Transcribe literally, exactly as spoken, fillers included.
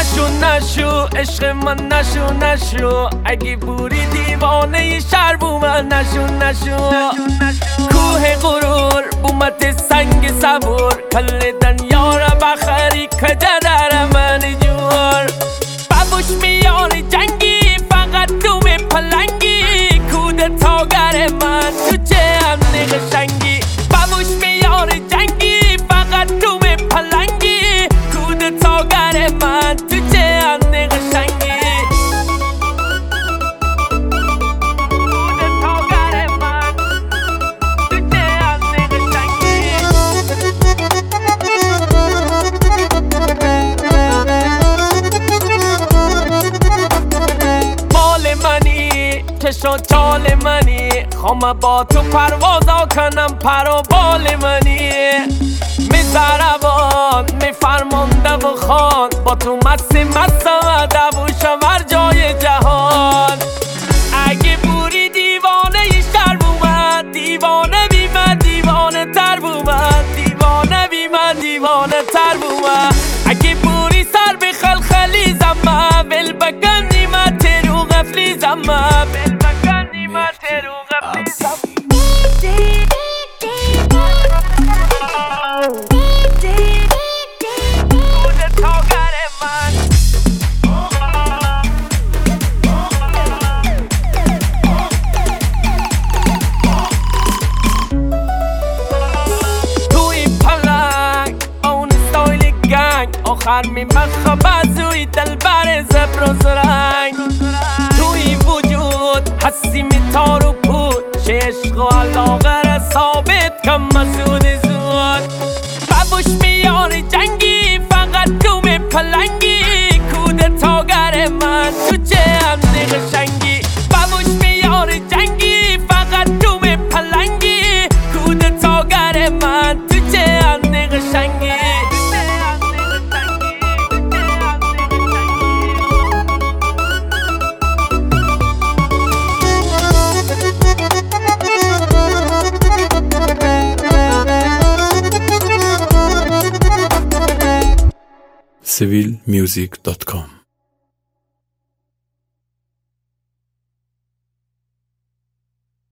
نشو نشو عشق من نشو نشو اگه بوری دیوانه شهر بو من نشو نشو کوه غرور بومت سنگ صبور کل دنیا را بخری کجا در من جور بابوش میار جنگی فقط تو می پلنگی کودتاگر من تو چه امن قشنگی بابوش میار جنگی فقط تو می پلنگی کودتاگر من تو چه امن قشنگی کودتاگر من تو چه امن قشنگی مال منی چشم چال منی خوام با تو پروازا کنم پر و بال منی می زربان می فرمانده و خان با تو مست مستم دووشم هر جای جهان اگه بوری دیوانه شهر بومد دیوانه بی من دیوانه تر بومد دیوانه بی من دیوانه تر بومد اگه بوری سر به خلخلی زمه ول بگندی من ترو غفلی زمه ول بگندی من ترو غفلی زمه آخر می مخب ازوی دل بر زبر و زرنگ توی وجود حسی می تار و پود چه عشق و علاقه را ثابت کم مسعود زود بابوش میار جنگی فقط تو می پلنگی کودتاگر من تو چه امن قشنگی بابوش میار جنگی فقط تو می پلنگی کودتاگر من تو چه امن قشنگی seville music dot com